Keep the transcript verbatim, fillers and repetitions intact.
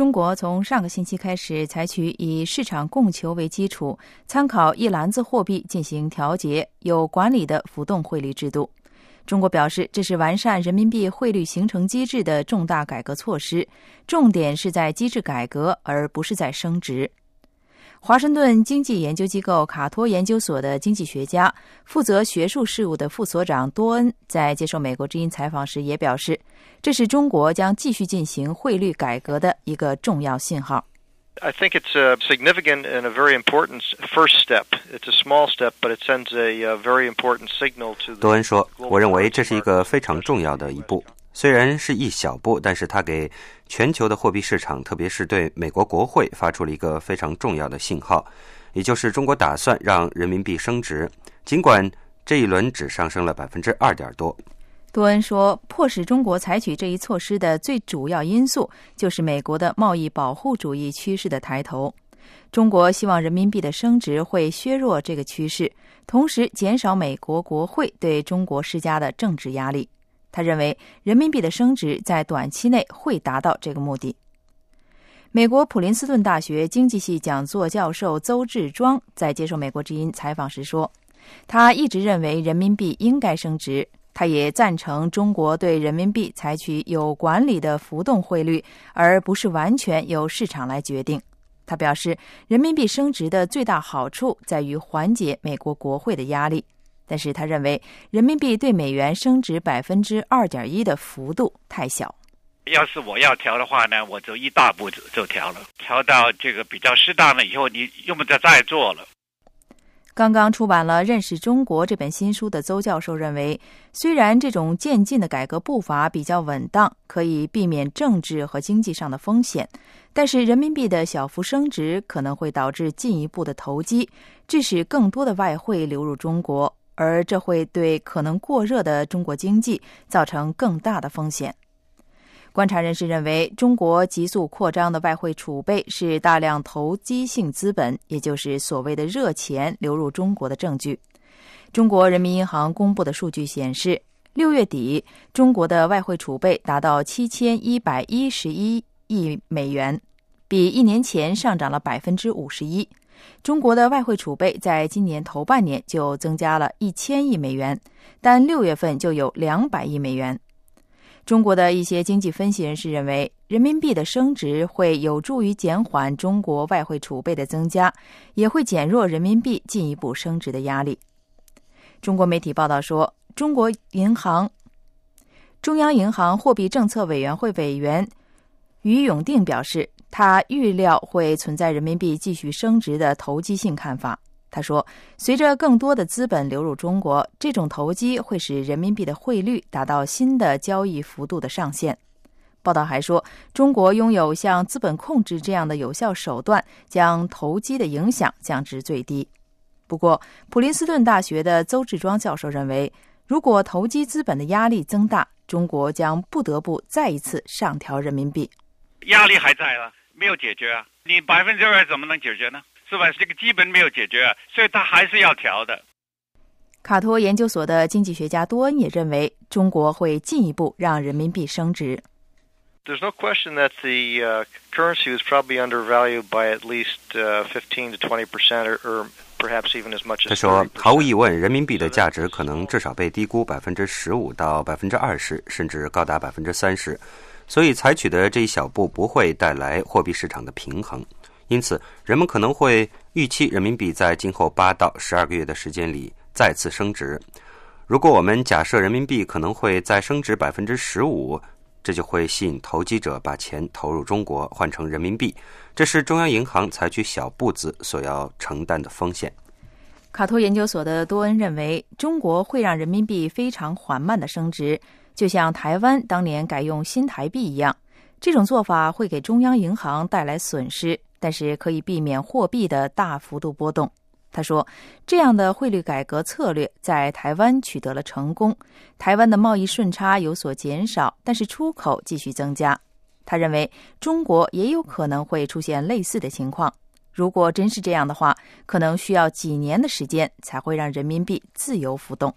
中国从上个星期开始采取以市场供求为基础，参考一篮子货币进行调节、有管理的浮动汇率制度。中国表示，这是完善人民币汇率形成机制的重大改革措施，重点是在机制改革，而不是在升值。华盛顿经济研究机构卡托研究所的经济学家、负责学术事务的副所长多恩在接受美国之音采访时也表示，这是中国将继续进行汇率改革的一个重要信号。 I think it's a significant and a very important first step. It's a small step, but it sends a very important signal to the... 多恩说，我认为这是一个非常重要的一步，虽然是一小步，但是它给全球的货币市场，特别是对美国国会发出了一个非常重要的信号，也就是中国打算让人民币升值，尽管这一轮只上升了 百分之二点多。 多恩说，迫使中国采取这一措施的最主要因素就是美国的贸易保护主义趋势的抬头。中国希望人民币的升值会削弱这个趋势，同时减少美国国会对中国施加的政治压力。他认为人民币的升值在短期内会达到这个目的。美国普林斯顿大学经济系讲座教授邹志庄在接受美国之音采访时说，他一直认为人民币应该升值，他也赞成中国对人民币采取有管理的浮动汇率，而不是完全由市场来决定。他表示，人民币升值的最大好处在于缓解美国国会的压力，但是他认为人民币对美元升值 百分之二点一 的幅度太小。 要是我要调的话呢，我就一大步就调了，调到这个比较适当了以后，你用不着再做了。 刚刚出版了《认识中国》这本新书的邹教授认为，虽然这种渐进的改革步伐比较稳当，可以避免政治和经济上的风险，但是人民币的小幅升值可能会导致进一步的投机，致使更多的外汇流入中国，而这会对可能过热的中国经济造成更大的风险。观察人士认为，中国急速扩张的外汇储备是大量投机性资本，也就是所谓的热钱流入中国的证据。中国人民银行公布的数据显示，六月底中国的外汇储备达到七千一百一十一亿美元，比一年前上涨了 百分之五十一。中国的外汇储备在今年头半年就增加了一千亿美元，但六月份就有两百亿美元。中国的一些经济分析人士认为，人民币的升值会有助于减缓中国外汇储备的增加，也会减弱人民币进一步升值的压力。中国媒体报道说，中国银行中央银行货币政策委员会委员于永定表示，他预料会存在人民币继续升值的投机性看法。他说，随着更多的资本流入中国，这种投机会使人民币的汇率达到新的交易幅度的上限。报道还说，中国拥有像资本控制这样的有效手段，将投机的影响降至最低。不过，普林斯顿大学的邹志庄教授认为，如果投机资本的压力增大，中国将不得不再一次上调人民币。 压力还在啊，没有解决啊，你百分之二怎么能解决呢？是吧？这个基本没有解决，所以他还是要调的。 卡托研究所的经济学家多恩也认为，中国会进一步让人民币升值。 There's no question that the uh, currency was probably undervalued by at least uh, fifteen to twenty percent, or, or perhaps even as much as. 他说，毫无疑问，人民币的价值可能至少被低估 百分之十五 到 百分之二十， 甚至高达 百分之三十， 所以采取的这一小步不会带来货币市场的平衡。因此，人们可能会预期人民币在今后八到十二个月的时间里再次升值。如果我们假设人民币可能会再升值 百分之十五， 这就会吸引投机者把钱投入中国换成人民币，这是中央银行采取小步子所要承担的风险。 卡托研究所的多恩认为，中国会让人民币非常缓慢的升值，就像台湾当年改用新台币一样。这种做法会给中央银行带来损失，但是可以避免货币的大幅度波动。他说，这样的汇率改革策略在台湾取得了成功，台湾的贸易顺差有所减少，但是出口继续增加。他认为中国也有可能会出现类似的情况，如果真是这样的话，可能需要几年的时间才会让人民币自由浮动。